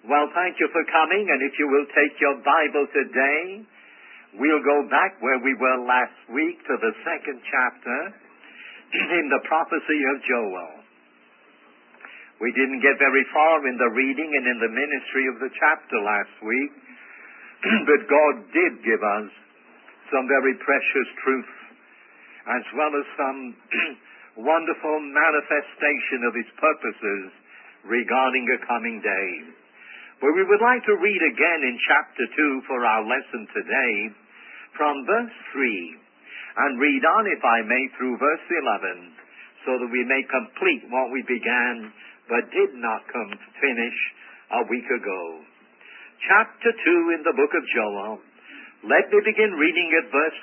Well, thank you for coming, and if you will take your Bible today, we'll go back where we were last week to the second chapter in the prophecy of Joel. We didn't get very far in the reading and in the ministry of the chapter last week, but God did give us some very precious truth, as well as some wonderful manifestation of His purposes regarding a coming day. But we would like to read again in chapter 2 for our lesson today from verse 3 and read on, if I may, through verse 11 so that we may complete what we began but did not finish a week ago. Chapter 2 in the book of Joel. Let me begin reading at verse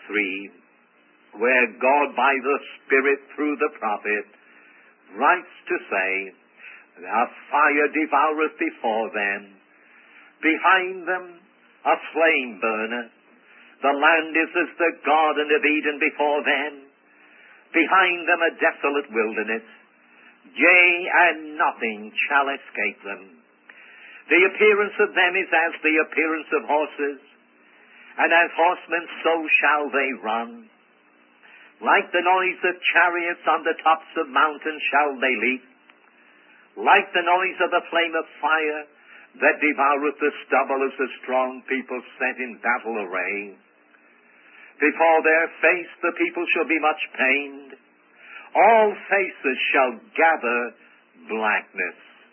3, where God by the Spirit through the prophet writes to say, "A fire devoureth before them. Behind them a flame burneth. The land is as the Garden of Eden before them. Behind them a desolate wilderness. Yea, and nothing shall escape them. The appearance of them is as the appearance of horses, and as horsemen so shall they run. Like the noise of chariots on the tops of mountains shall they leap. Like the noise of the flame of fire, that devoureth the stubble as the strong people set in battle array. Before their face the people shall be much pained. All faces shall gather blackness.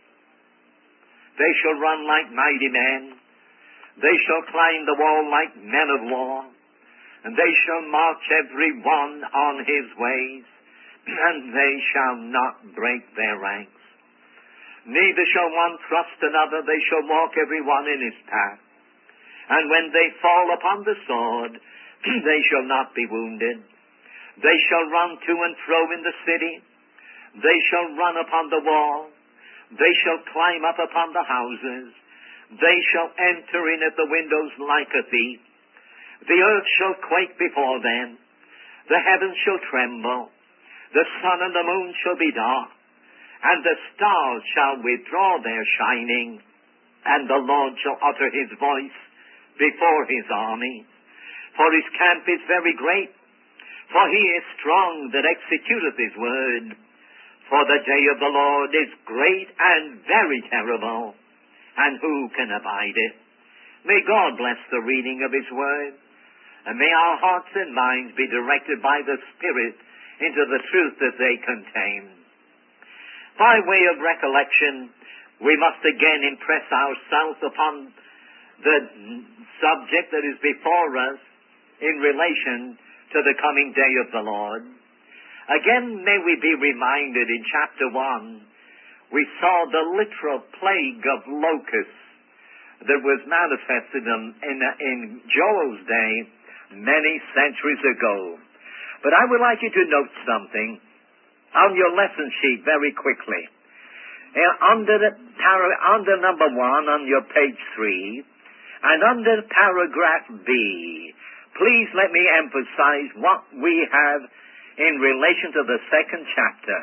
They shall run like mighty men. They shall climb the wall like men of war. And they shall march every one on his ways, and they shall not break their ranks. Neither shall one thrust another, they shall walk every one in his path. And when they fall upon the sword, they shall not be wounded. They shall run to and fro in the city. They shall run upon the wall. They shall climb up upon the houses. They shall enter in at the windows like a thief. The earth shall quake before them. The heavens shall tremble. The sun and the moon shall be dark. And the stars shall withdraw their shining, and the Lord shall utter his voice before his army. For his camp is very great, for he is strong that executeth his word. For the day of the Lord is great and very terrible, and who can abide it? May God bless the reading of his word, and may our hearts and minds be directed by the Spirit into the truth that they contain. By way of recollection, we must again impress ourselves upon the subject that is before us in relation to the coming day of the Lord. Again, may we be reminded in chapter 1, we saw the literal plague of locusts that was manifested in Joel's day many centuries ago. But I would like you to note something on your lesson sheet very quickly. Under number 1 on your page 3, and under paragraph B, please let me emphasize what we have in relation to the second chapter.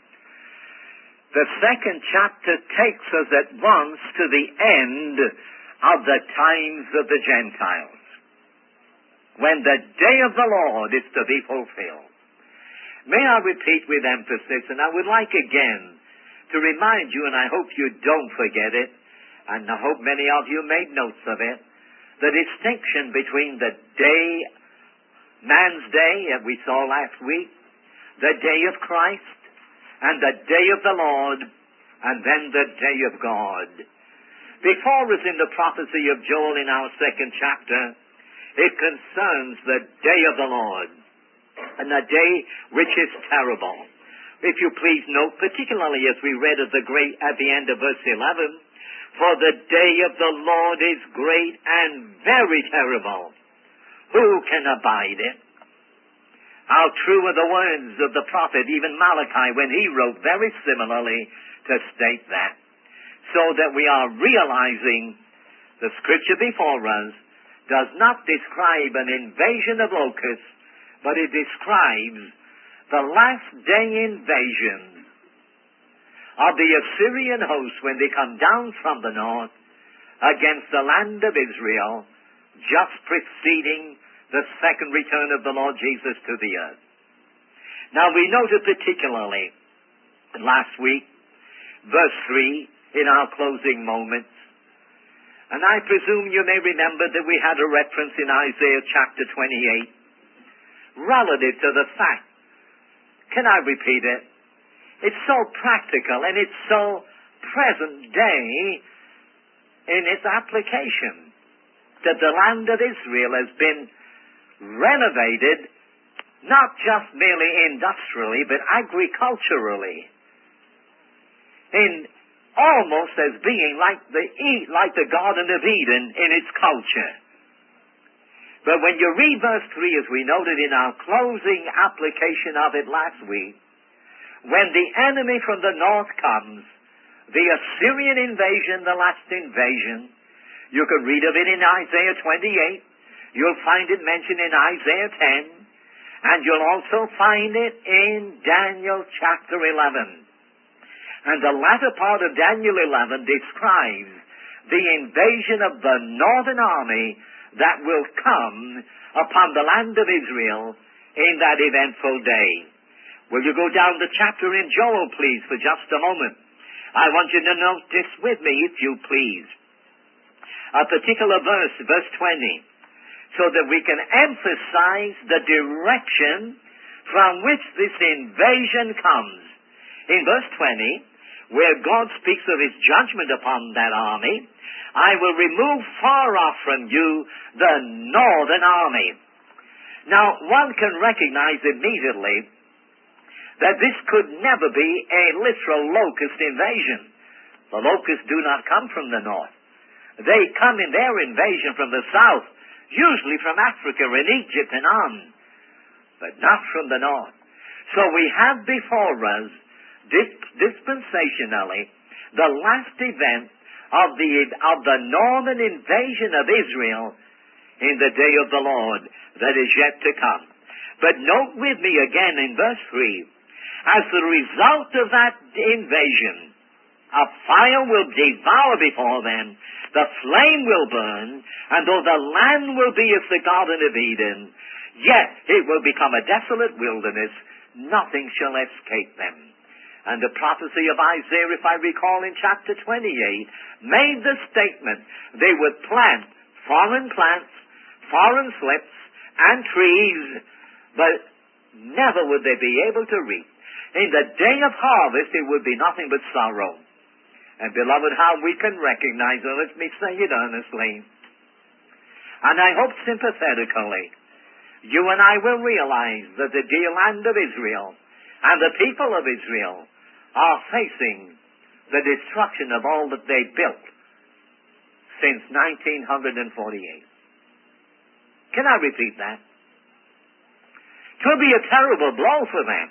The second chapter takes us at once to the end of the times of the Gentiles, when the day of the Lord is to be fulfilled. May I repeat with emphasis, and I would like again to remind you, and I hope you don't forget it, and I hope many of you made notes of it, the distinction between the day, man's day, that we saw last week, the day of Christ, and the day of the Lord, and then the day of God. Before us in the prophecy of Joel in our second chapter, it concerns the day of the Lord, and a day which is terrible. If you please note, particularly as we read at the end of verse 11, for the day of the Lord is great and very terrible. Who can abide it? How true are the words of the prophet, even Malachi, when he wrote very similarly to state that. So that we are realizing the scripture before us does not describe an invasion of locusts, but it describes the last day invasion of the Assyrian host when they come down from the north against the land of Israel just preceding the second return of the Lord Jesus to the earth. Now we noted particularly last week, verse 3 in our closing moments, and I presume you may remember that we had a reference in Isaiah chapter 28 relative to the fact. Can I repeat it? It's so practical and it's so present day in its application that the land of Israel has been renovated not just merely industrially but agriculturally, in almost as being like the Garden of Eden in its culture. But when you read verse 3, as we noted in our closing application of it last week, when the enemy from the north comes, the Assyrian invasion, the last invasion, you can read of it in Isaiah 28, you'll find it mentioned in Isaiah 10, and you'll also find it in Daniel chapter 11. And the latter part of Daniel 11 describes the invasion of the northern army that will come upon the land of Israel in that eventful day. Will you go down the chapter in Joel, please, for just a moment? I want you to note this with me, if you please. A particular verse, verse 20, so that we can emphasize the direction from which this invasion comes. In verse 20, where God speaks of his judgment upon that army, I will remove far off from you the northern army. Now, one can recognize immediately that this could never be a literal locust invasion. The locusts do not come from the north. They come in their invasion from the south, usually from Africa and Egypt and on, but not from the north. So we have before us, dispensationally, the last event of the northern invasion of Israel in the day of the Lord that is yet to come. But note with me again in verse 3, as the result of that invasion, a fire will devour before them, the flame will burn, and though the land will be as the Garden of Eden, yet it will become a desolate wilderness, nothing shall escape them. And the prophecy of Isaiah, if I recall in chapter 28, made the statement they would plant foreign plants, foreign slips, and trees, but never would they be able to reap. In the day of harvest, it would be nothing but sorrow. And beloved, how we can recognize it, let me say it earnestly, and I hope sympathetically, you and I will realize that the dear land of Israel and the people of Israel are facing the destruction of all that they built since 1948. Can I repeat that? It will be a terrible blow for them.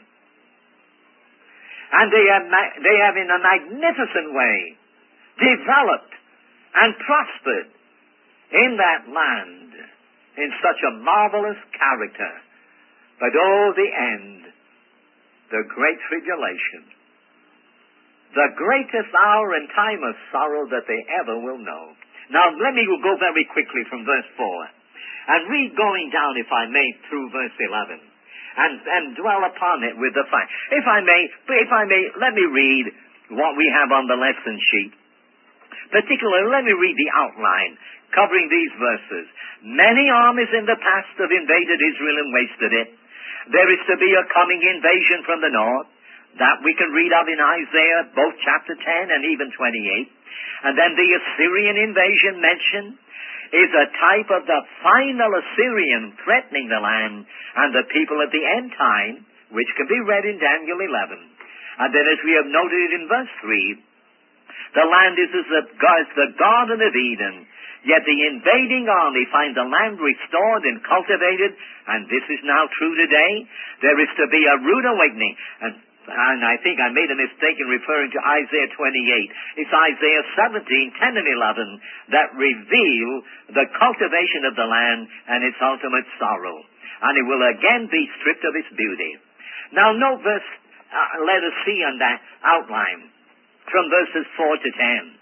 And they have in a magnificent way developed and prospered in that land in such a marvelous character. But oh, the end, the great tribulation, the greatest hour and time of sorrow that they ever will know. Now, let me go very quickly from verse 4 and read going down, if I may, through verse 11 and dwell upon it with the fact. If I may, let me read what we have on the lesson sheet. Particularly, let me read the outline covering these verses. Many armies in the past have invaded Israel and wasted it. There is to be a coming invasion from the north. That we can read of in Isaiah, both chapter 10 and even 28. And then the Assyrian invasion mentioned is a type of the final Assyrian threatening the land and the people at the end time, which can be read in Daniel 11. And then as we have noted in verse 3, the land is as the Garden of Eden, yet the invading army find the land restored and cultivated, and this is now true today. There is to be a rude awakening, and I think I made a mistake in referring to Isaiah 28. It's Isaiah 17, 10 and 11 that reveal the cultivation of the land and its ultimate sorrow. And it will again be stripped of its beauty. Now note verse, let us see on that outline from verses 4 to 10.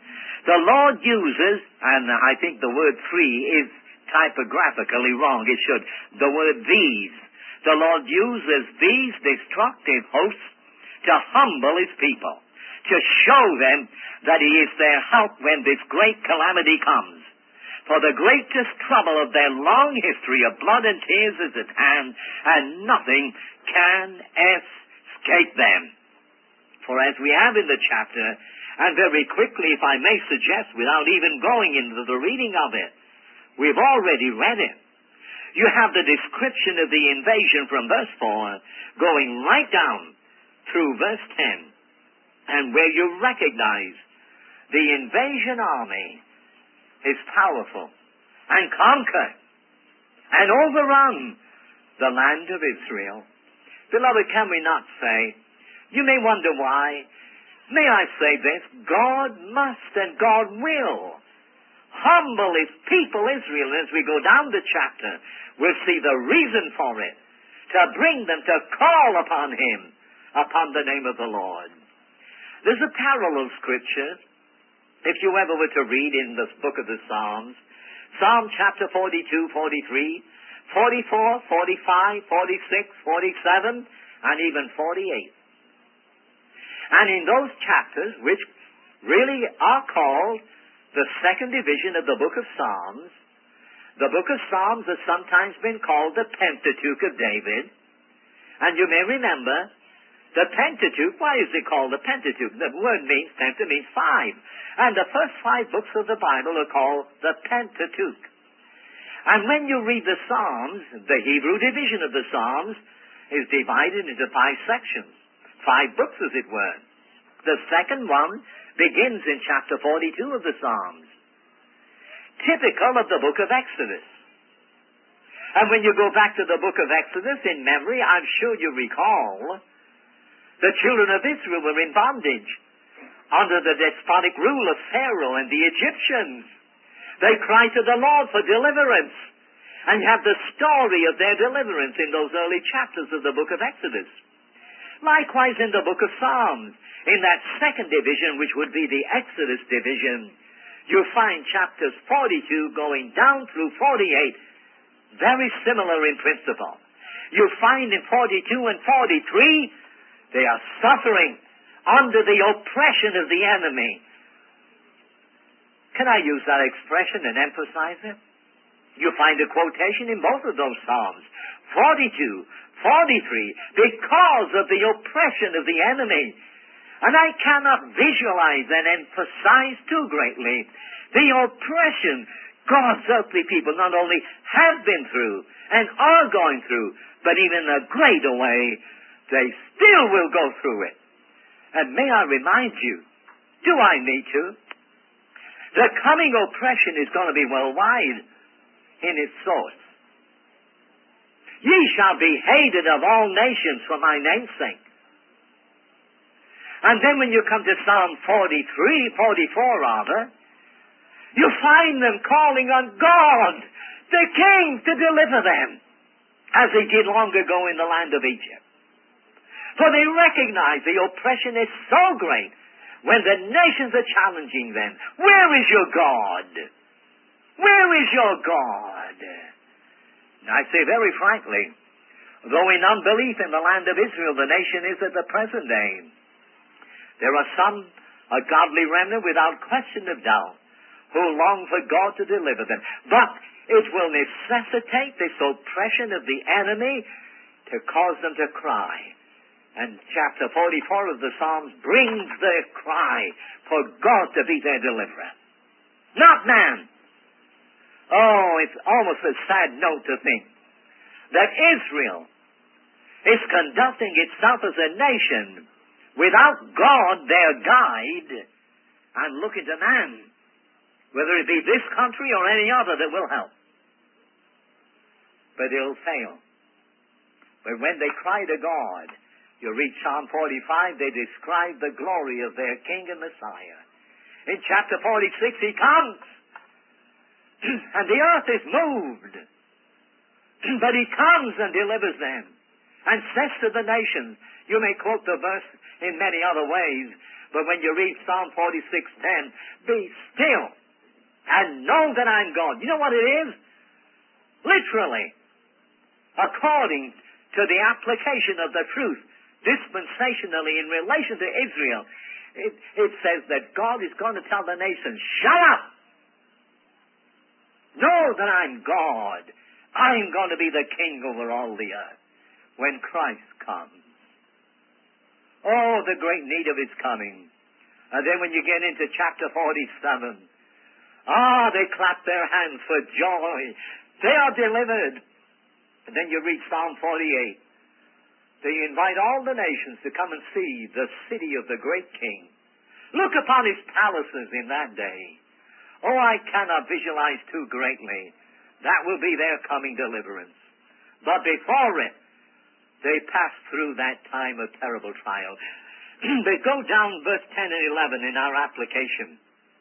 The Lord uses, and I think the word three is typographically wrong. It should. The word these. The Lord uses these destructive hosts to humble His people, to show them that He is their help when this great calamity comes. For the greatest trouble of their long history of blood and tears is at hand, and nothing can escape them. For as we have in the chapter, and very quickly, if I may suggest, without even going into the reading of it, we've already read it. You have the description of the invasion from verse 4 going right down through verse 10, and where you recognize the invasion army is powerful and conquer and overrun the land of Israel. Beloved, can we not say, you may wonder why, may I say this, God must and God will humble His people Israel. As we go down the chapter, we'll see the reason for it, to bring them to call upon Him, upon the name of the Lord. There's a parallel scripture, if you ever were to read in the book of the Psalms, Psalm chapter 42, 43, 44, 45, 46, 47, and even 48. And in those chapters, which really are called the second division of the book of Psalms has sometimes been called the Pentateuch of David. And you may remember, the Pentateuch, why is it called the Pentateuch? The word means, penta means five. And the first 5 books of the Bible are called the Pentateuch. And when you read the Psalms, the Hebrew division of the Psalms is divided into 5 sections. 5 books, as it were. The second one begins in chapter 42 of the Psalms, typical of the book of Exodus. And when you go back to the book of Exodus in memory, I'm sure you recall, the children of Israel were in bondage under the despotic rule of Pharaoh and the Egyptians. They cried to the Lord for deliverance. And you have the story of their deliverance in those early chapters of the book of Exodus. Likewise in the book of Psalms, in that second division, which would be the Exodus division, you find chapters 42 going down through 48, very similar in principle. You find in 42 and 43, they are suffering under the oppression of the enemy. Can I use that expression and emphasize it? You find a quotation in both of those Psalms, 42, 43, because of the oppression of the enemy. And I cannot visualize and emphasize too greatly the oppression God's earthly people not only have been through and are going through, but even a greater way, they still will go through it. And may I remind you, do I need to? The coming oppression is going to be worldwide in its source. Ye shall be hated of all nations for my name's sake. And then when you come to Psalm 44 rather, you find them calling on God, the King, to deliver them, as He did long ago in the land of Egypt. For they recognize the oppression is so great when the nations are challenging them. Where is your God? Where is your God? And I say very frankly, though in unbelief in the land of Israel the nation is at the present day, there are some, a godly remnant without question of doubt, who long for God to deliver them. But it will necessitate this oppression of the enemy to cause them to cry. And chapter 44 of the Psalms brings their cry for God to be their deliverer, not man. Oh, it's almost a sad note to think that Israel is conducting itself as a nation without God, their guide, and looking to man, whether it be this country or any other that will help. But it'll fail. But when they cry to God, you read Psalm 45, they describe the glory of their King and Messiah. In chapter 46, He comes, and the earth is moved. But He comes and delivers them, and says to the nations, you may quote the verse in many other ways, But when you read Psalm 46:10, be still and know that I'm God. You know what it is? Literally, according to the application of the truth, dispensationally in relation to Israel, it says that God is going to tell the nations, shut up! Know that I'm God. I'm going to be the king over all the earth when Christ comes. Oh, the great need of His coming. And then when you get into chapter 47, they clap their hands for joy. They are delivered. And then you read Psalm 48. They invite all the nations to come and see the city of the great King. Look upon His palaces in that day. Oh, I cannot visualize too greatly. That will be their coming deliverance. But before it, they pass through that time of terrible trial. They go down verse 10 and 11 in our application.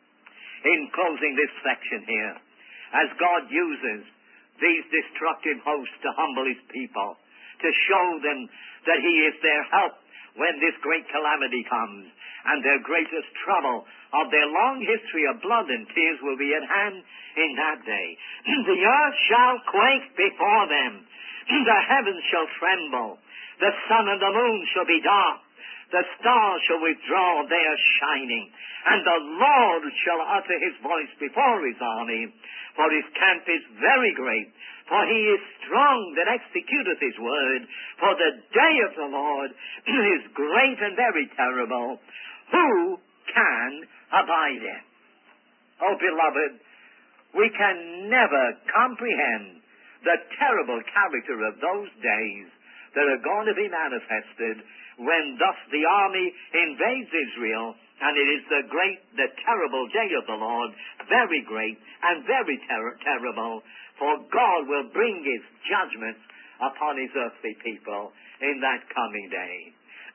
In closing this section here, as God uses these destructive hosts to humble His people, to show them that He is their help when this great calamity comes, and their greatest trouble of their long history of blood and tears will be at hand in that day. The earth shall quake before them. The heavens shall tremble. The sun and the moon shall be dark. The stars shall withdraw their shining. And the Lord shall utter His voice before His army. For His camp is very great. For He is strong that executeth His word. For the day of the Lord is great and very terrible. Who can abide it? Oh, beloved, we can never comprehend the terrible character of those days that are going to be manifested when thus the army invades Israel, and it is the terrible day of the Lord, very great and very terrible, for God will bring His judgments upon His earthly people in that coming day.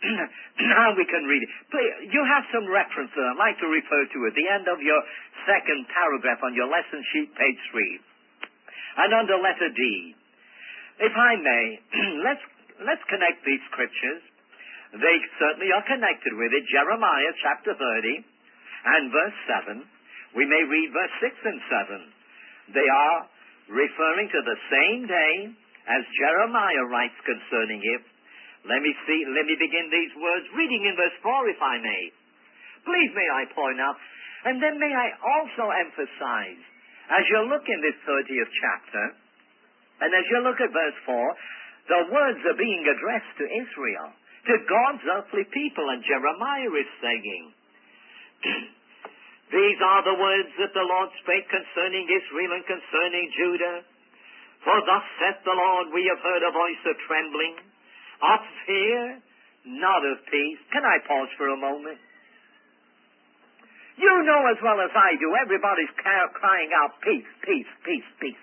Now we can read it. You have some references I'd like to refer to at the end of your second paragraph on your lesson sheet, page 3. And under letter D, if I may, let's connect these scriptures. They certainly are connected with it. Jeremiah chapter 30 and verse 7. We may read verse 6 and 7. They are referring to the same day as Jeremiah writes concerning it. Let me begin these words reading in verse 4, if I may. Please may I point out, and then may I also emphasize, as you look in this 30th chapter, and as you look at verse 4, the words are being addressed to Israel, to God's earthly people, and Jeremiah is saying, these are the words that the Lord spake concerning Israel and concerning Judah. For thus saith the Lord, we have heard a voice of trembling, of fear, not of peace. Can I pause for a moment? You know as well as I do, everybody's crying out, peace, peace, peace, peace,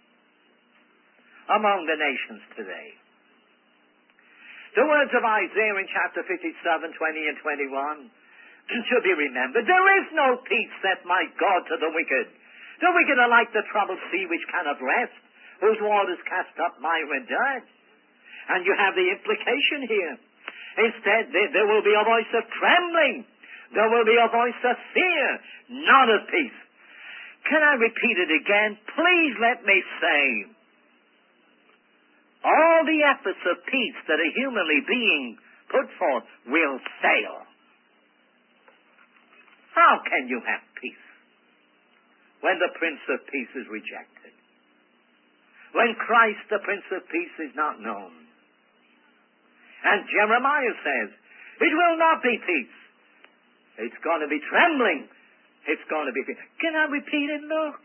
among the nations today. The words of Isaiah in chapter 57, 20 and 21 should be remembered. There is no peace, saith my God, to the wicked. The wicked are like the troubled sea which cannot rest, whose waters cast up mire and dirt. And you have the implication here. Instead, there will be a voice of trembling. There will be a voice of fear, not of peace. Can I repeat it again? Please let me say, all the efforts of peace that are humanly being put forth will fail. How can you have peace when the Prince of Peace is rejected? When Christ, the Prince of Peace, is not known? And Jeremiah says, it will not be peace. It's going to be trembling. It's going to be peace. Can I repeat it? Look.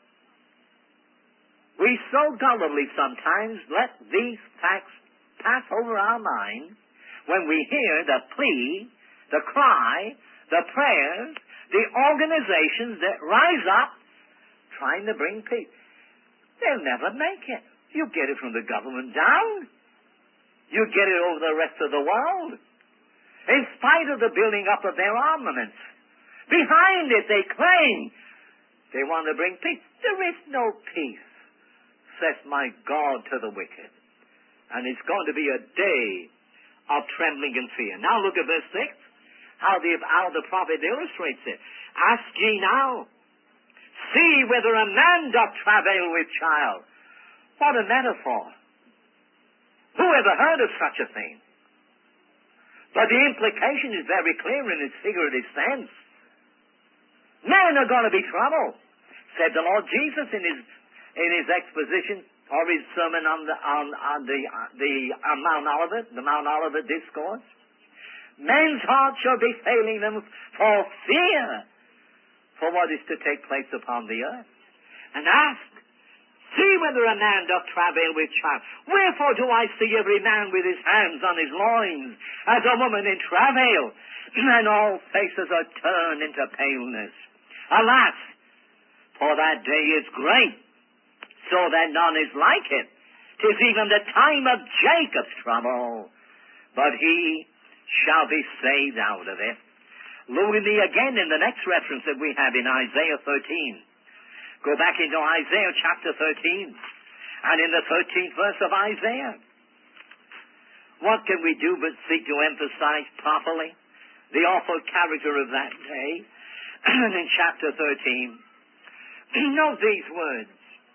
We so gullibly sometimes let these facts pass over our mind when we hear the plea, the cry, the prayers, the organizations that rise up trying to bring peace. They'll never make it. You get it from the government down. You get it over the rest of the world. In spite of the building up of their armaments. Behind it they claim they want to bring peace. There is no peace, says my God to the wicked. And it's going to be a day of trembling and fear. Now look at verse 6. how the prophet illustrates it. Ask ye now, see whether a man doth travail with child. What a metaphor. Who ever heard of such a thing? But the implication is very clear in its figurative sense. Men are going to be troubled, said the Lord Jesus in his exposition or his sermon on the Mount Olivet, the Mount Olivet discourse. Men's hearts shall be failing them for fear for what is to take place upon the earth. And ask, see whether a man doth travail with child. Wherefore do I see every man with his hands on his loins, as a woman in travail, and all faces are turned into paleness. Alas, for that day is great, so that none is like it. 'Tis even the time of Jacob's trouble, but he shall be saved out of it. Look with me again in the next reference that we have in Isaiah 13. Go back into Isaiah chapter 13, and in the 13th verse of Isaiah. What can we do but seek to emphasize properly the awful character of that day? In chapter 13, note these words.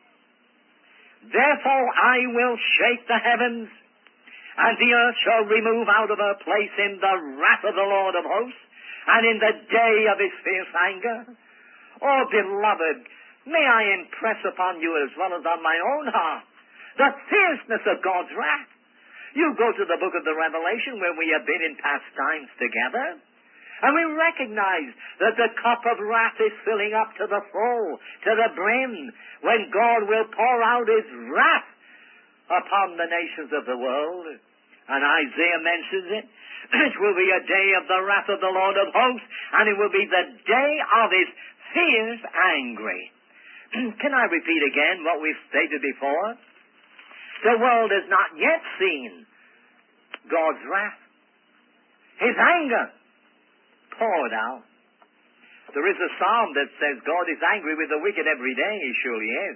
Therefore I will shake the heavens, and the earth shall remove out of her place in the wrath of the Lord of hosts, and in the day of his fierce anger. Oh, beloved, may I impress upon you as well as on my own heart the fierceness of God's wrath. You go to the book of the Revelation where we have been in past times together, and we recognize that the cup of wrath is filling up to the full, to the brim, when God will pour out his wrath upon the nations of the world. And Isaiah mentions it. It will be a day of the wrath of the Lord of hosts, and it will be the day of his fierce anger. Can I repeat again what we've stated before? The world has not yet seen God's wrath. His anger poured out. There is a psalm that says God is angry with the wicked every day. He surely is.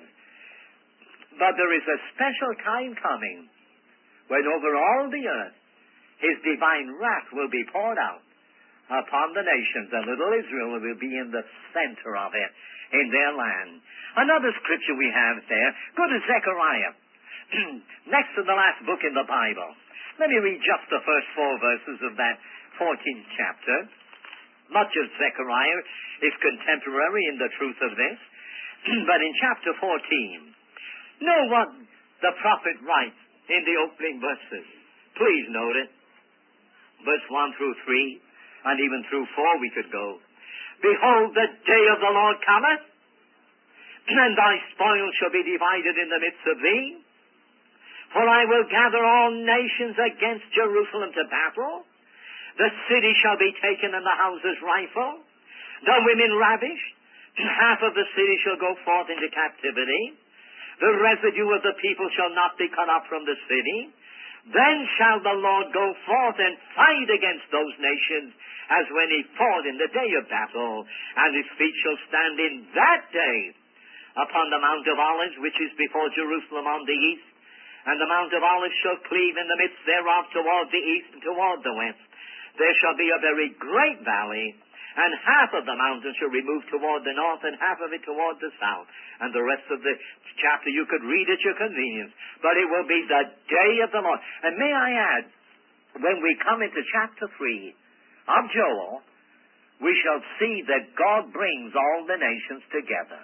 But there is a special time coming when over all the earth his divine wrath will be poured out upon the nations, and little Israel will be in the center of it, in their land. Another scripture we have there, go to Zechariah, next to the last book in the Bible. Let me read just the first 4 verses of that 14th chapter. Much of Zechariah is contemporary in the truth of this, but in chapter 14, know what the prophet writes in the opening verses. Please note it. Verse 1 through 3, and even through 4 we could go. Behold, the day of the Lord cometh, and thy spoil shall be divided in the midst of thee. For I will gather all nations against Jerusalem to battle. The city shall be taken and the houses rifled, the women ravished. Half of the city shall go forth into captivity. The residue of the people shall not be cut off from the city. Then shall the Lord go forth and fight against those nations as when he fought in the day of battle. And his feet shall stand in that day upon the Mount of Olives, which is before Jerusalem on the east. And the Mount of Olives shall cleave in the midst thereof toward the east and toward the west. There shall be a very great valley, and half of the mountain shall remove toward the north, and half of it toward the south. And the rest of the chapter you could read at your convenience. But it will be the day of the Lord. And may I add, when we come into chapter 3 of Joel, we shall see that God brings all the nations together.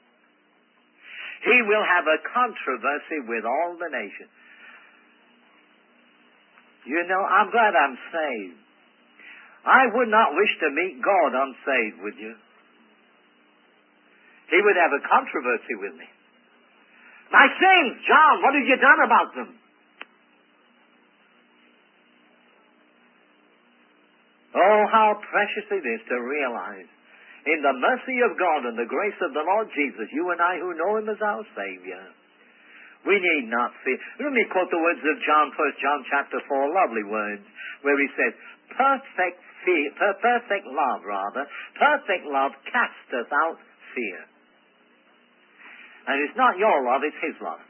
He will have a controversy with all the nations. You know, I'm glad I'm saved. I would not wish to meet God unsaved, would you? He would have a controversy with me. My sins, John, what have you done about them? Oh, how precious it is to realize in the mercy of God and the grace of the Lord Jesus, you and I who know him as our Savior, we need not fear. Let me quote the words of John, 1 John chapter 4, lovely words, where he says, perfect love casteth out fear. And it's not your love, it's his love.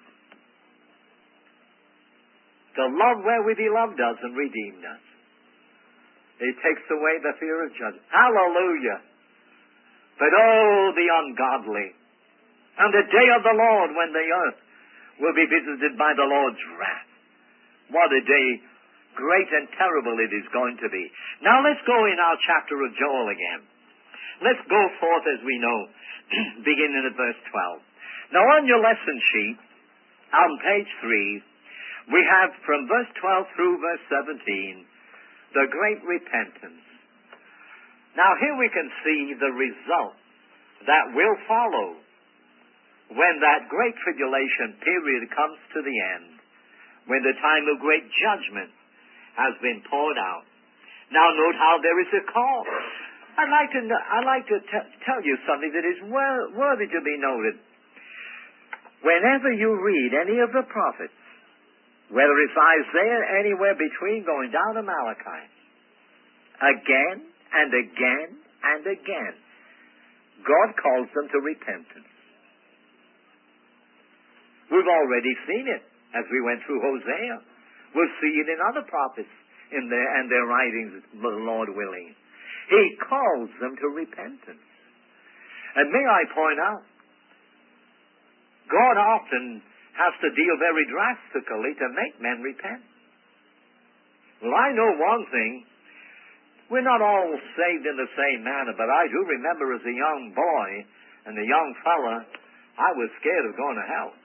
The love wherewith he loved us and redeemed us. He takes away the fear of judgment. Hallelujah. But oh, the ungodly. And the day of the Lord when the earth will be visited by the Lord's wrath. What a day, great and terrible it is going to be. Now let's go in our chapter of Joel again. Let's go forth as we know, beginning at verse 12. Now on your lesson sheet, on page 3, we have from verse 12 through verse 17, the great repentance. Now here we can see the result that will follow when that great tribulation period comes to the end, when the time of great judgment has been poured out. Now note how there is a call. I'd like to tell you something that is worthy to be noted. Whenever you read any of the prophets, whether it's Isaiah, anywhere between going down to Malachi, again and again and again, God calls them to repentance. We've already seen it as we went through Hosea. We'll see it in other prophets in their writings, the Lord willing. He calls them to repentance. And may I point out, God often has to deal very drastically to make men repent. Well, I know one thing. We're not all saved in the same manner, but I do remember as a young boy and a young fella, I was scared of going to hell.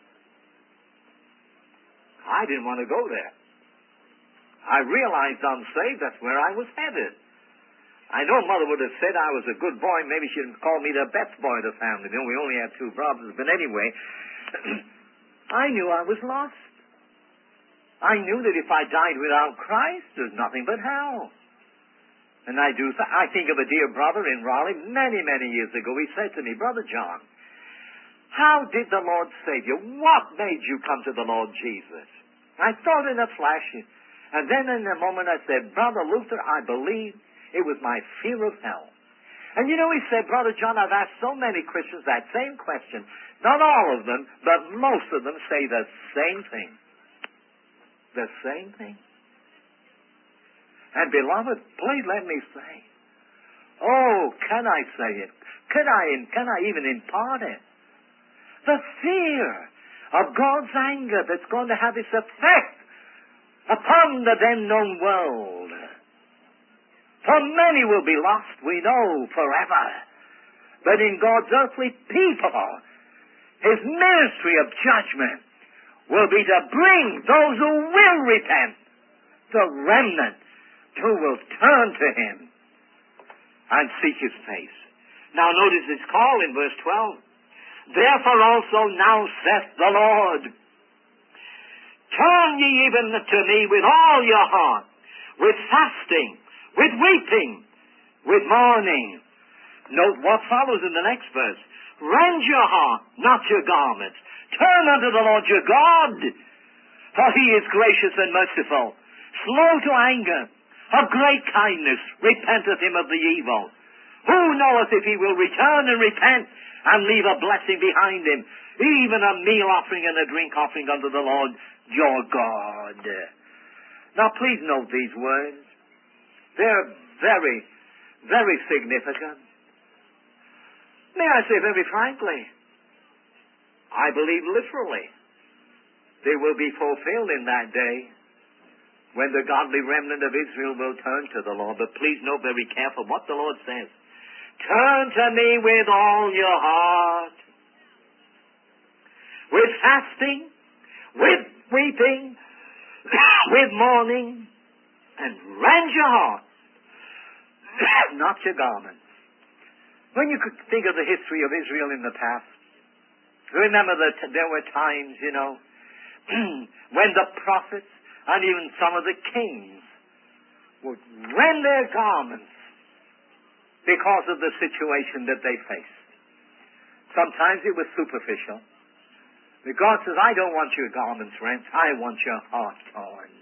I didn't want to go there. I realized unsaved, that's where I was headed. I know Mother would have said I was a good boy. Maybe she'd have called me the best boy of the family. You know, we only had 2 brothers. But anyway, I knew I was lost. I knew that if I died without Christ, there's nothing but hell. And I think of a dear brother in Raleigh many, many years ago. He said to me, Brother John, how did the Lord save you? What made you come to the Lord Jesus? I thought in a flash, and then in a moment I said, Brother Luther, I believe it was my fear of hell. And you know, he said, Brother John, I've asked so many Christians that same question. Not all of them, but most of them say the same thing. The same thing. And beloved, please let me say, oh, can I say it? Can I even impart it? The fear of God's anger that's going to have its effect upon the then known world. For many will be lost, we know, forever. But in God's earthly people, His ministry of judgment will be to bring those who will repent, the remnant who will turn to Him and seek His face. Now notice His call in verse 12. Therefore also now saith the Lord, turn ye even to me with all your heart, with fasting, with weeping, with mourning. Note what follows in the next verse. Rend your heart, not your garments. Turn unto the Lord your God, for He is gracious and merciful, slow to anger, of great kindness, repenteth Him of the evil. Who knoweth if He will return and repent and leave a blessing behind Him, even a meal offering and a drink offering unto the Lord your God. Now please note these words. They're very, very significant. May I say very frankly, I believe literally they will be fulfilled in that day when the godly remnant of Israel will turn to the Lord. But please note very careful what the Lord says. Turn to me with all your heart, with fasting, with weeping, with mourning, and rend your heart, not your garments. When you could think of the history of Israel in the past, remember that there were times, you know, when the prophets and even some of the kings would rend their garments because of the situation that they faced. Sometimes it was superficial. But God says, I don't want your garments rent, I want your heart torn.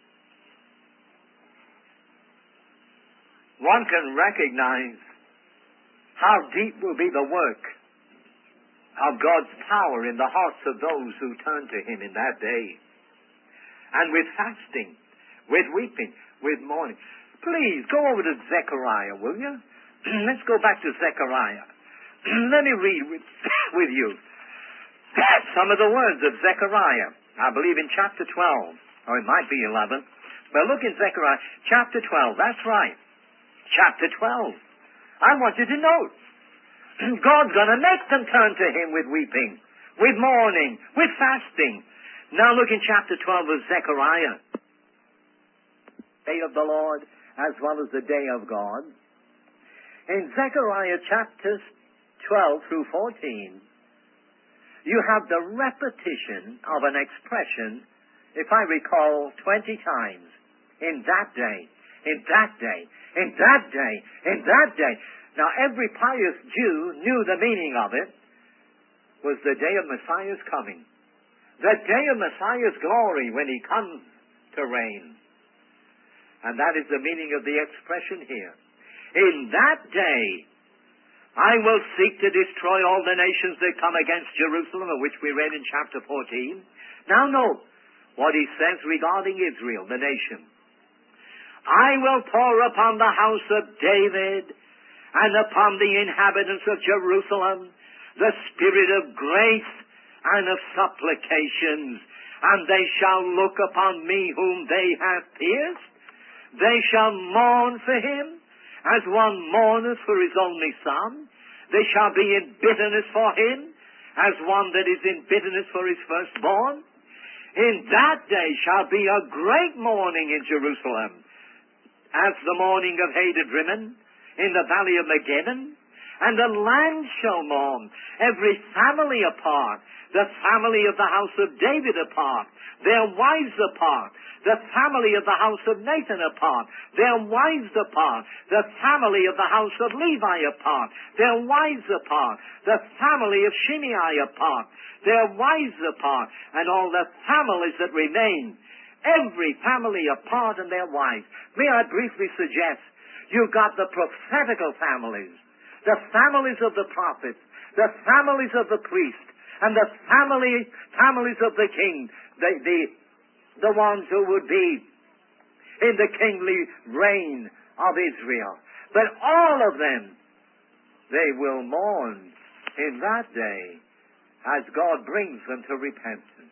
One can recognize how deep will be the work of God's power in the hearts of those who turn to Him in that day. And with fasting, with weeping, with mourning. Please, go over to Zechariah, will you? Let's go back to Zechariah. Let me read with you some of the words of Zechariah. I believe in chapter 12, or it might be 11. But look in Zechariah, chapter 12. That's right. Chapter 12. I want you to note, God's going to make them turn to Him with weeping, with mourning, with fasting. Now look in chapter 12 of Zechariah. Day of the Lord as well as the day of God. In Zechariah chapters 12 through 14, you have the repetition of an expression, if I recall, 20 times. In that day, in that day, in that day, in that day. Now, every pious Jew knew the meaning of it was the day of Messiah's coming. The day of Messiah's glory when He comes to reign. And that is the meaning of the expression here. In that day, I will seek to destroy all the nations that come against Jerusalem, of which we read in chapter 14. Now note what He says regarding Israel, the nation. I will pour upon the house of David and upon the inhabitants of Jerusalem the spirit of grace and of supplications, and they shall look upon me whom they have pierced. They shall mourn for him as one mourneth for his only son. They shall be in bitterness for him as one that is in bitterness for his firstborn. In that day shall be a great mourning in Jerusalem, as the mourning of Hadad-rimmon in the valley of Megiddon. And the land shall mourn, every family apart, the family of the house of David apart, their wives apart, the family of the house of Nathan apart, their wives apart, the family of the house of Levi apart, their wives apart, the family of Shimei apart, their wives apart, and all the families that remain, every family apart and their wives. May I briefly suggest, you've got the prophetical families, the families of the prophets, the families of the priest, and the families of the king, the ones who would be in the kingly reign of Israel. But all of them, they will mourn in that day as God brings them to repentance.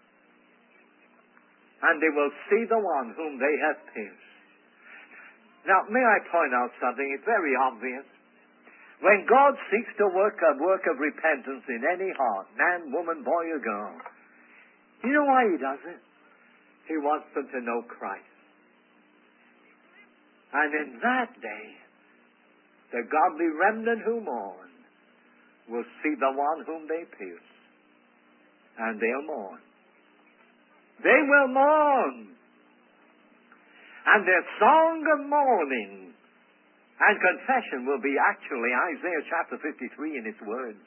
And they will see the one whom they have pierced. Now, may I point out something? It's very obvious. When God seeks to work a work of repentance in any heart, man, woman, boy, or girl, you know why He does it? He wants them to know Christ. And in that day, the godly remnant who mourn will see the one whom they pierce. And they'll mourn. They will mourn. And their song of mourning and confession will be actually Isaiah chapter 53 in its words.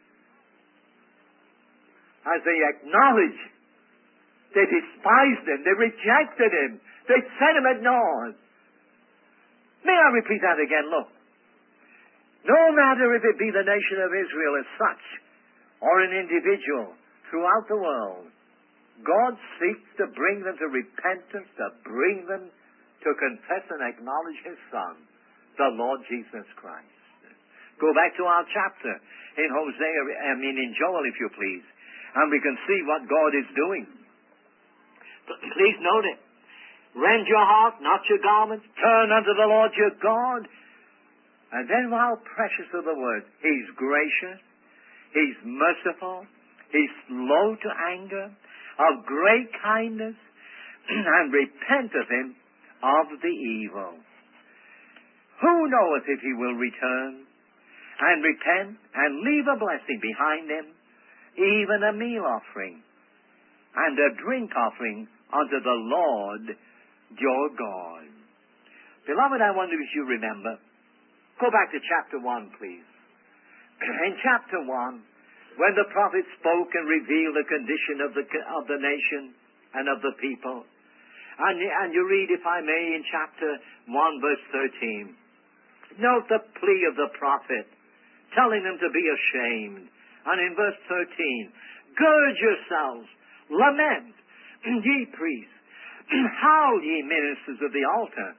As they acknowledge they despised Him, they rejected Him, they set Him at naught. May I repeat that again? Look. No matter if it be the nation of Israel as such, or an individual throughout the world, God seeks to bring them to repentance, to bring them to confess and acknowledge His Son, the Lord Jesus Christ. Go back to our chapter in in Joel, if you please, and we can see what God is doing. Please note it. Rend your heart, not your garments. Turn unto the Lord your God. And then how precious are the words. He's gracious. He's merciful. He's slow to anger, of great kindness, and repenteth him of the evil. Who knoweth if he will return and repent and leave a blessing behind him, even a meal offering and a drink offering unto the Lord your God? Beloved, I wonder if you remember. Go back to chapter 1, please. In chapter 1, when the prophet spoke and revealed the condition of the nation and of the people, and you read, if I may, in chapter 1, verse 13. Note the plea of the prophet, telling them to be ashamed. And in verse 13, gird yourselves, lament, ye priests, howl ye ministers of the altar,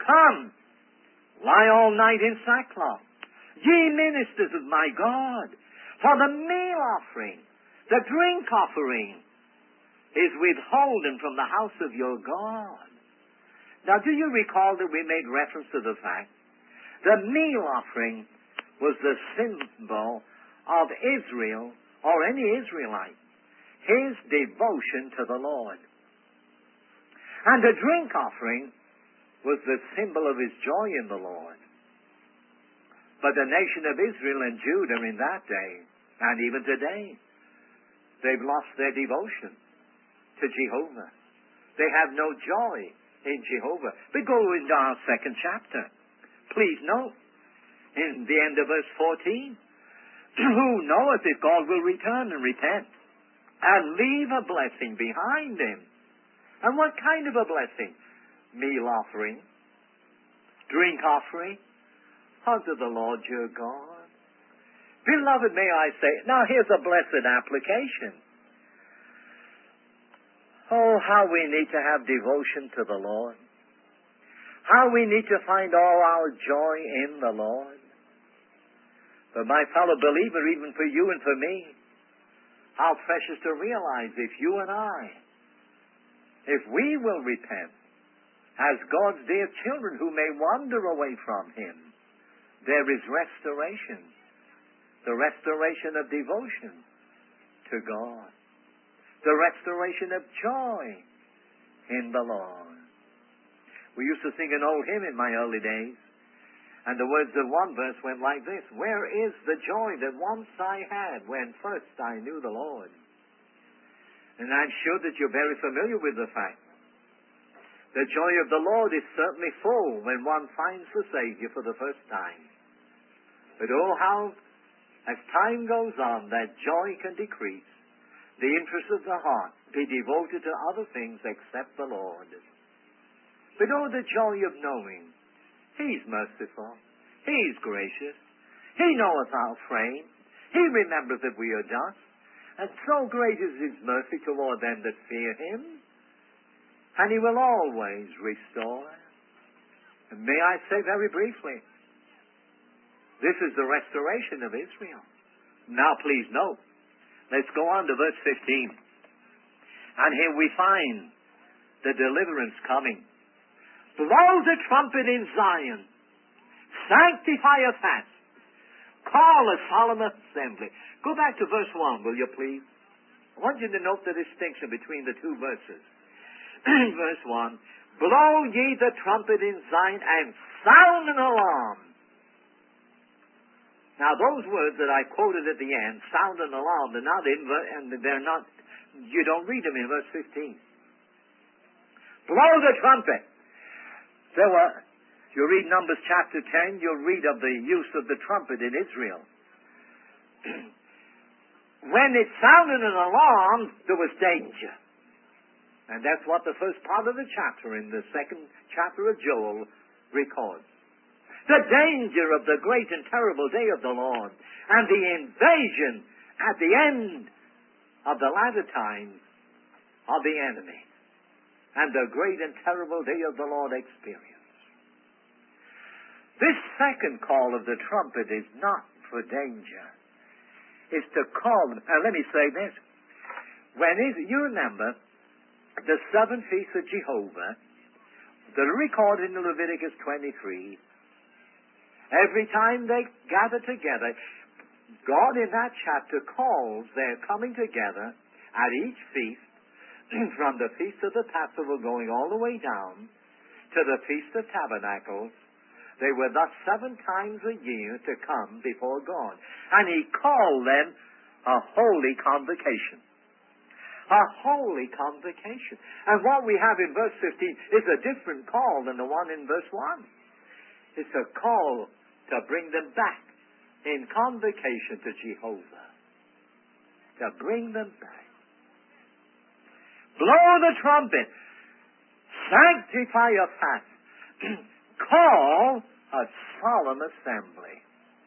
Come, lie all night in sackcloth, ye ministers of my God, for the meal offering, the drink offering, is withholden from the house of your God. Now, do you recall that we made reference to the fact the meal offering was the symbol of Israel, or any Israelite, his devotion to the Lord. And the drink offering was the symbol of his joy in the Lord. But the nation of Israel and Judah in that day, and even today, they've lost their devotion to Jehovah. They have no joy in Jehovah. We go into our second chapter. Please note, in the end of verse 14, who knoweth if God will return and repent and leave a blessing behind him? And what kind of a blessing? Meal offering, drink offering unto the Lord your God. Beloved, may I say, now here's a blessed application. Oh, how we need to have devotion to the Lord. How we need to find all our joy in the Lord. But my fellow believer, even for you and for me, how precious to realize if you and I, if we will repent as God's dear children who may wander away from Him, there is restoration. The restoration of devotion to God. The restoration of joy in the Lord. We used to sing an old hymn in my early days, and the words of one verse went like this: where is the joy that once I had when first I knew the Lord? And I'm sure that you're very familiar with the fact. The joy of the Lord is certainly full when one finds the Savior for the first time. But oh, how, as time goes on, that joy can decrease. The interest of the heart be devoted to other things except the Lord. But oh, the joy of knowing He's merciful, He's gracious, He knoweth our frame, He remembers that we are dust, and so great is His mercy toward them that fear Him, and He will always restore. And may I say very briefly, this is the restoration of Israel. Now please note, let's go on to verse 15. And here we find the deliverance coming. Blow the trumpet in Zion. Sanctify a fast. Call a solemn assembly. Go back to verse 1, will you please? I want you to note the distinction between the two verses. Verse 1, blow ye the trumpet in Zion and sound an alarm. Now those words that I quoted at the end, sound an alarm, they're not in, and they're not, you don't read them in verse 15. Blow the trumpet. There were, you read Numbers chapter 10, you'll read of the use of the trumpet in Israel. When it sounded an alarm, there was danger. And that's what the first part of the chapter in the second chapter of Joel records. The danger of the great and terrible day of the Lord, and the invasion at the end of the latter times of the enemy, and the great and terrible day of the Lord experience. This second call of the trumpet is not for danger. It's to call them. And let me say this. You remember the 7 feasts of Jehovah, they're recorded in Leviticus 23. Every time they gather together, God in that chapter calls their coming together at each feast, from the Feast of the Passover going all the way down to the Feast of Tabernacles. They were thus 7 times a year to come before God. And He called them a holy convocation. A holy convocation. And what we have in verse 15 is a different call than the one in verse 1. It's a call to bring them back in convocation to Jehovah. To bring them back. Blow the trumpet. Sanctify a fast. Call a solemn assembly.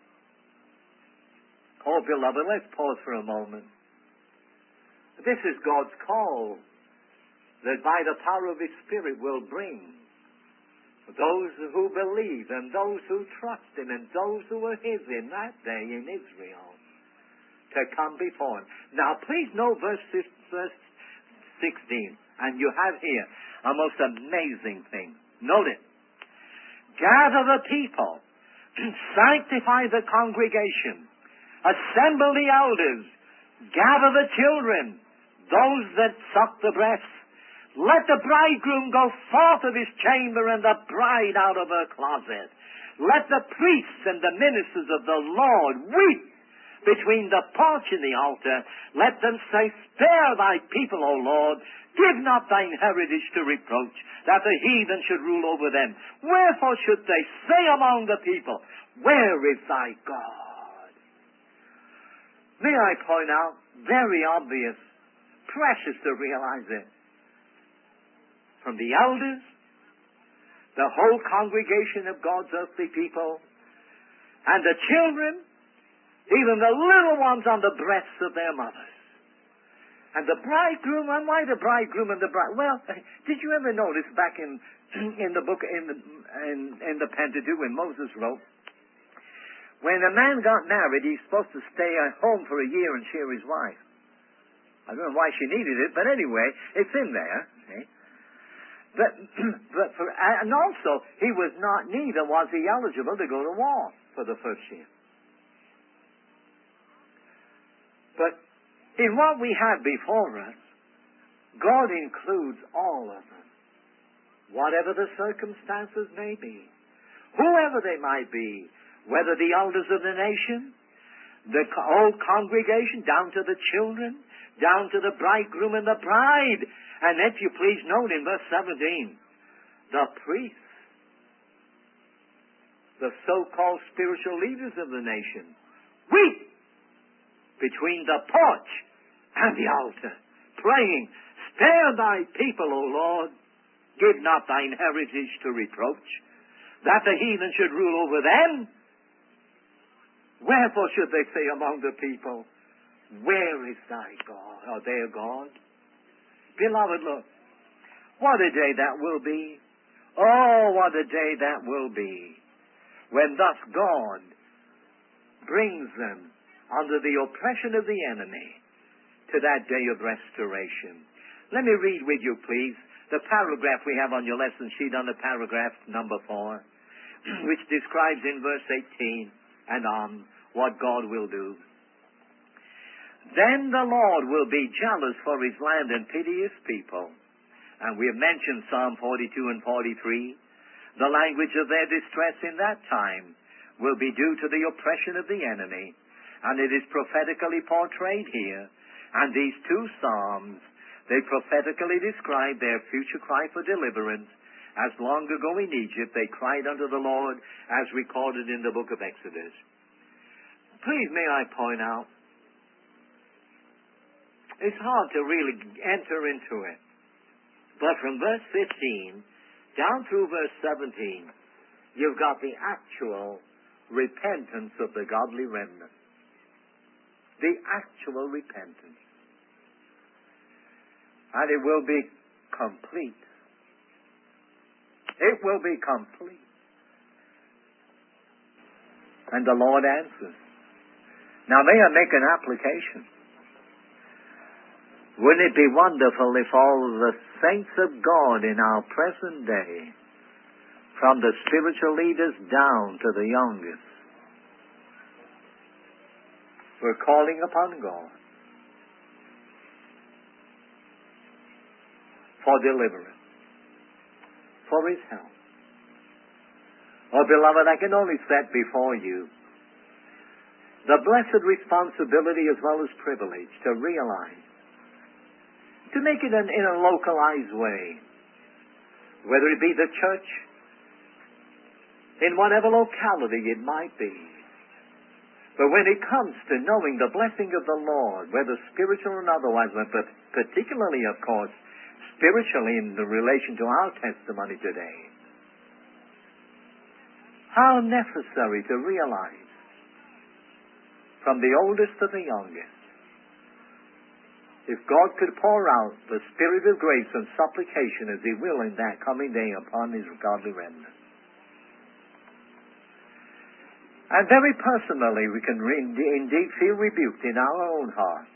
Oh, beloved, let's pause for a moment. This is God's call that by the power of His Spirit will bring those who believe and those who trust Him and those who were His in that day in Israel to come before Him. Now please note verse 16, and you have here a most amazing thing. Note it. Gather the people, sanctify the congregation, assemble the elders, gather the children, those that suck the breast. Let the bridegroom go forth of his chamber and the bride out of her closet. Let the priests and the ministers of the Lord weep between the porch and the altar. Let them say, spare thy people, O Lord. Give not thine heritage to reproach, that the heathen should rule over them. Wherefore should they say among the people, where is thy God? May I point out, very obvious, precious to realize it. From the elders, the whole congregation of God's earthly people, and the children, even the little ones on the breasts of their mothers. And the bridegroom, and why the bridegroom and the bride? Well, did you ever notice back in the book, in the Pentateuch, when Moses wrote, when a man got married, he's supposed to stay at home for a year and share his wife. I don't know why she needed it, but anyway, it's in there. See? And also, neither was he eligible to go to war for the first year. But in what we have before us, God includes all of them. Whatever the circumstances may be, whoever they might be, whether the elders of the nation, the whole congregation, down to the children, down to the bridegroom and the bride. And if you please note in verse 17, the priests, the so-called spiritual leaders of the nation, weep between the porch and the altar, praying, spare thy people, O Lord, give not thine heritage to reproach, that the heathen should rule over them. Wherefore should they say among the people, where is thy God, or their God? Beloved, look, what a day that will be. Oh, what a day that will be, when thus God brings them under the oppression of the enemy to that day of restoration. Let me read with you, please, the paragraph we have on your lesson sheet under paragraph number 4, which describes in verse 18 and on what God will do. Then the Lord will be jealous for His land and pity His people. And we have mentioned Psalm 42 and 43. The language of their distress in that time will be due to the oppression of the enemy. And it is prophetically portrayed here. And these two Psalms, they prophetically describe their future cry for deliverance. As long ago in Egypt they cried unto the Lord, as recorded in the book of Exodus. Please may I point out, it's hard to really enter into it. But from verse 15 down through verse 17, you've got the actual repentance of the godly remnant. The actual repentance. And it will be complete. It will be complete. And the Lord answers. Now may I make an application? Wouldn't it be wonderful if all the saints of God in our present day, from the spiritual leaders down to the youngest, were calling upon God for deliverance, for His help? Oh, beloved, I can only set before you the blessed responsibility as well as privilege to realize, to make it in a localized way, whether it be the church, in whatever locality it might be. But when it comes to knowing the blessing of the Lord, whether spiritual or otherwise, but particularly, of course, spiritually in the relation to our testimony today, how necessary to realize, from the oldest to the youngest, if God could pour out the Spirit of grace and supplication as He will in that coming day upon His godly remnant. And very personally, we can indeed feel rebuked in our own hearts.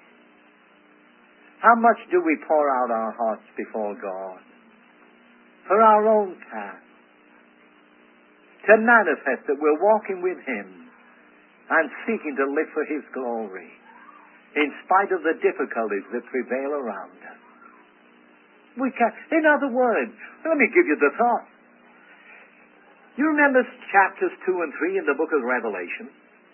How much do we pour out our hearts before God for our own path, to manifest that we're walking with Him and seeking to live for His glory, in spite of the difficulties that prevail around us? We can, in other words, let me give you the thought. You remember chapters 2 and 3 in the book of Revelation?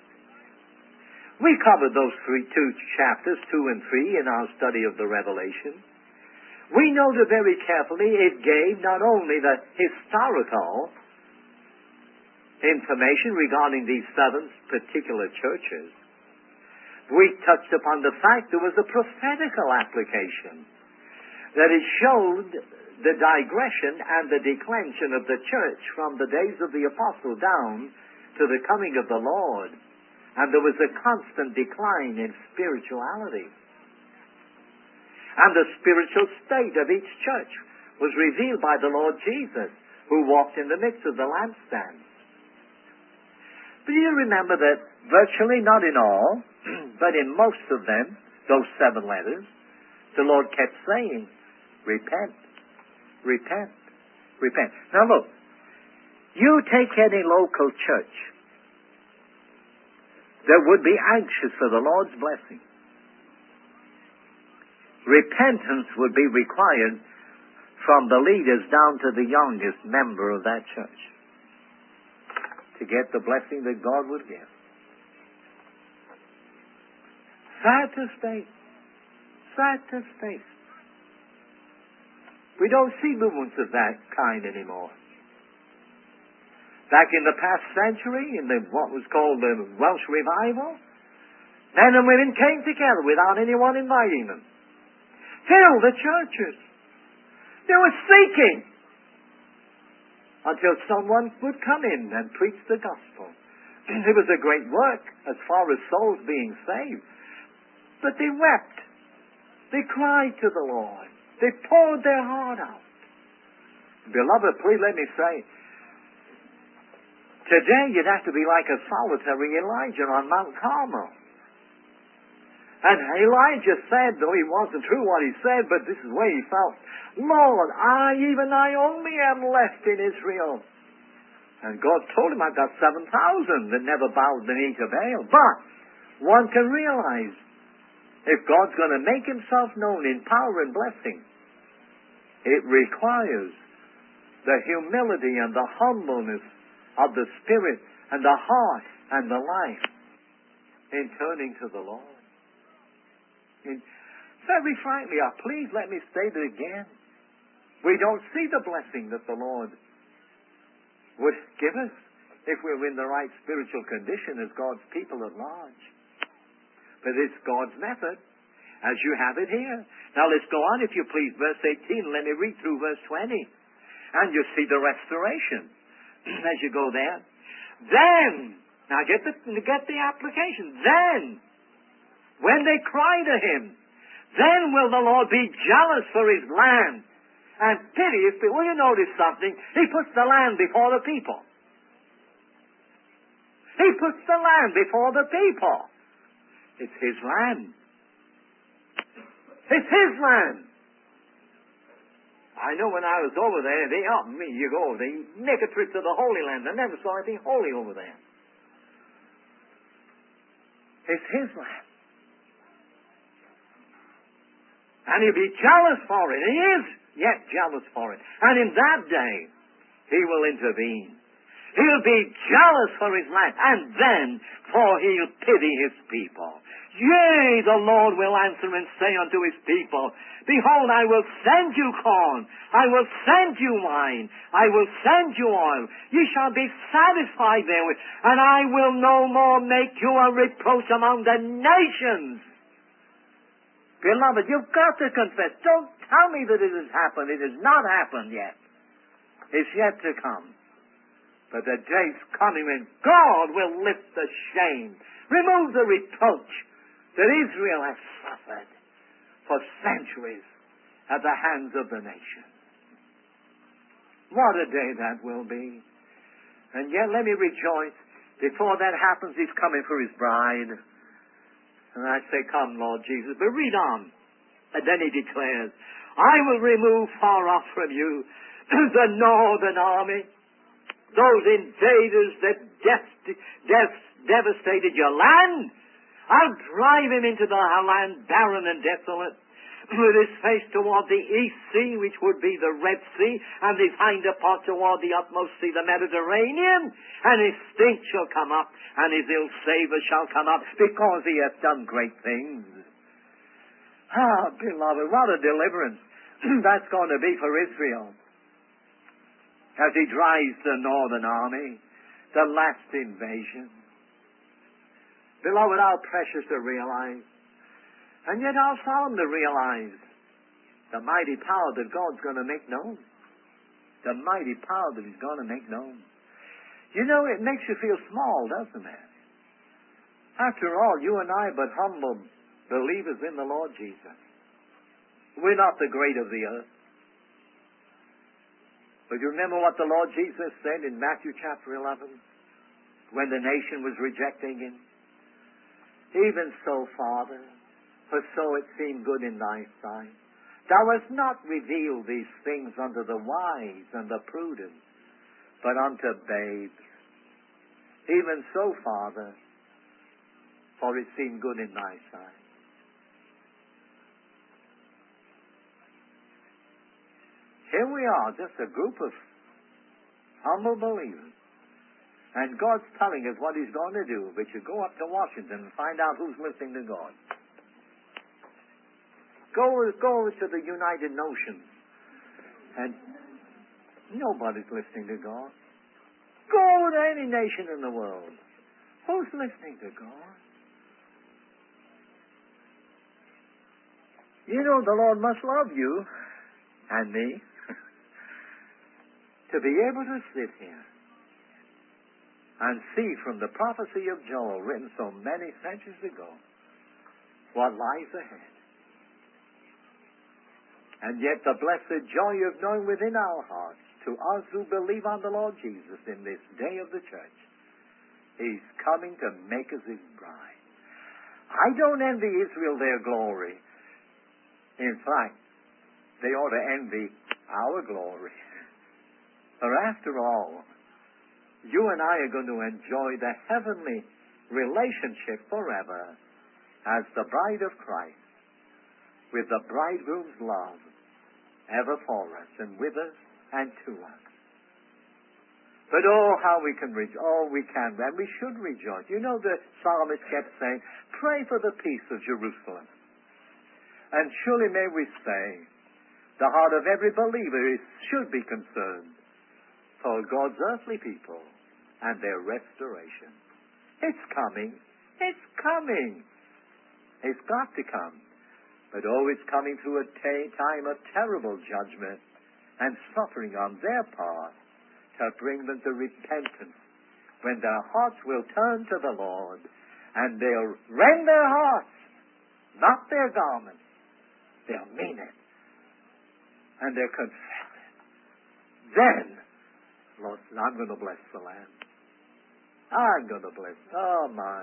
We covered those two chapters, 2 and 3, in our study of the Revelation. We noted very carefully it gave not only the historical information regarding these 7 particular churches, we touched upon the fact there was a prophetical application, that it showed the digression and the declension of the church from the days of the apostle down to the coming of the Lord. And there was a constant decline in spirituality. And the spiritual state of each church was revealed by the Lord Jesus, who walked in the midst of the lampstands. But you remember that virtually, not in all, but in most of them, those 7 letters, the Lord kept saying, repent, repent, repent. Now look, you take any local church that would be anxious for the Lord's blessing. Repentance would be required from the leaders down to the youngest member of that church to get the blessing that God would give. Sad to state. Sad to state. We don't see movements of that kind anymore. Back in the past century, in what was called the Welsh Revival, men and women came together without anyone inviting them. Filled the churches. They were seeking until someone would come in and preach the gospel. It was a great work as far as souls being saved. But they wept. They cried to the Lord. They poured their heart out. Beloved, please let me say, today you'd have to be like a solitary Elijah on Mount Carmel. And Elijah said, though he wasn't true what he said, but this is the way he felt, Lord, even I only am left in Israel. And God told him, I've got 7,000 that never bowed the knee to Baal. But one can realize, if God's going to make Himself known in power and blessing, it requires the humility and the humbleness of the spirit and the heart and the life in turning to the Lord. Very frankly, please let me state it again. We don't see the blessing that the Lord would give us if we're in the right spiritual condition as God's people at large. But it's God's method, as you have it here. Now let's go on, if you please, verse 18. Let me read through verse 20. And you see the restoration as you go there. Then, now get the application. Then, when they cry to Him, then will the Lord be jealous for His land and pity His people. Well, you notice something. He puts the land before the people. He puts the land before the people. It's His land. It's His land. I know when I was over there, they make a trip to the Holy Land. I never saw anything holy over there. It's His land. And He'll be jealous for it. He is yet jealous for it. And in that day, He will intervene. He'll be jealous for His land. And then, for He'll pity His people. Yea, the Lord will answer and say unto His people, Behold, I will send you corn. I will send you wine. I will send you oil. Ye shall be satisfied therewith. And I will no more make you a reproach among the nations. Beloved, you've got to confess. Don't tell me that it has happened. It has not happened yet. It's yet to come. But the day's coming when God will lift the shame, remove the reproach that Israel has suffered for centuries at the hands of the nation. What a day that will be. And yet let me rejoice Before that happens, He's coming for His bride. And I say, come, Lord Jesus. But read on. And then He declares, I will remove far off from you the northern army, those invaders that devastated your land. I'll drive him into the land barren and desolate, with his face toward the east sea, which would be the Red Sea, and his hinder part toward the utmost sea, the Mediterranean. And his stink shall come up, and his ill savour shall come up, because he hath done great things. Ah, beloved, what a deliverance that's going to be for Israel, as he drives the northern army, the last invasion. Beloved, how precious to realize, and yet how solemn to realize the mighty power that God's going to make known. The mighty power that He's going to make known. You know, it makes you feel small, doesn't it? After all, you and I but humble believers in the Lord Jesus. We're not the great of the earth. But you remember what the Lord Jesus said in Matthew chapter 11, when the nation was rejecting Him? Even so, Father, for so it seemed good in thy sight. Thou hast not revealed these things unto the wise and the prudent, but unto babes. Even so, Father, for it seemed good in thy sight. Here we are, just a group of humble believers. And God's telling us what He's going to do. But you go up to Washington and find out who's listening to God. Go to the United Nations, and nobody's listening to God. Go to any nation in the world. Who's listening to God? You know, the Lord must love you and me to be able to sit here and see from the prophecy of Joel, written so many centuries ago, what lies ahead. And yet the blessed joy of knowing within our hearts, to us who believe on the Lord Jesus in this day of the church, He's coming to make us His bride. I don't envy Israel their glory. In fact, they ought to envy our glory. For after all, you and I are going to enjoy the heavenly relationship forever as the bride of Christ, with the bridegroom's love ever for us and with us and to us. But oh, how we can rejoice. Oh, we can, and we should rejoice. You know, the psalmist kept saying, pray for the peace of Jerusalem. And surely may we say, the heart of every believer should be concerned for God's earthly people and their restoration. It's coming. It's coming. It's got to come. But oh, it's coming through a time of terrible judgment and suffering on their part to bring them to repentance, when their hearts will turn to the Lord and they'll rend their hearts, not their garments. They'll mean it. And they'll confess it. Then, Lord, I'm going to bless the land. I'm going to bless. Oh, my.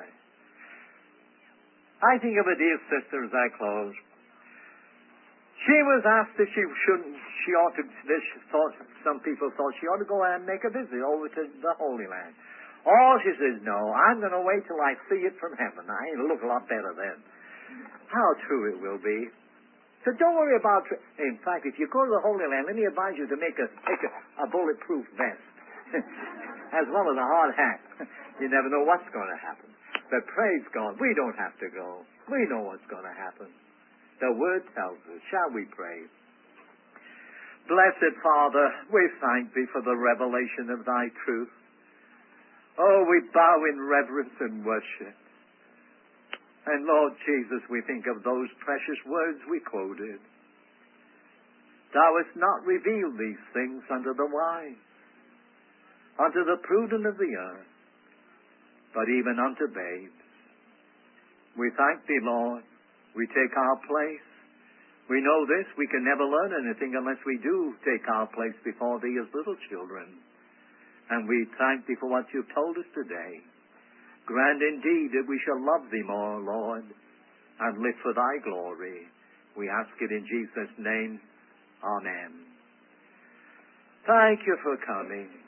I think of a dear sister as I close. She was asked if she ought to, some people thought she ought to go and make a visit over to the Holy Land. Oh, she says, no, I'm going to wait till I see it from heaven. It'll look a lot better then. How true it will be. So don't worry about it. In fact, if you go to the Holy Land, let me advise you to take a bulletproof vest, as well as a hard hat. You never know what's going to happen. But praise God, we don't have to go. We know what's going to happen. The Word tells us. Shall we pray? Blessed Father, we thank Thee for the revelation of Thy truth. Oh, we bow in reverence and worship. And Lord Jesus, we think of those precious words we quoted. Thou hast not revealed these things unto the wise, unto the prudent of the earth, but even unto babes. We thank Thee, Lord. We take our place. We know this, we can never learn anything unless we do take our place before Thee as little children. And we thank Thee for what You've told us today. Grant indeed that we shall love thee more, Lord, and live for thy glory. We ask it in Jesus' name. Amen. Thank you for coming.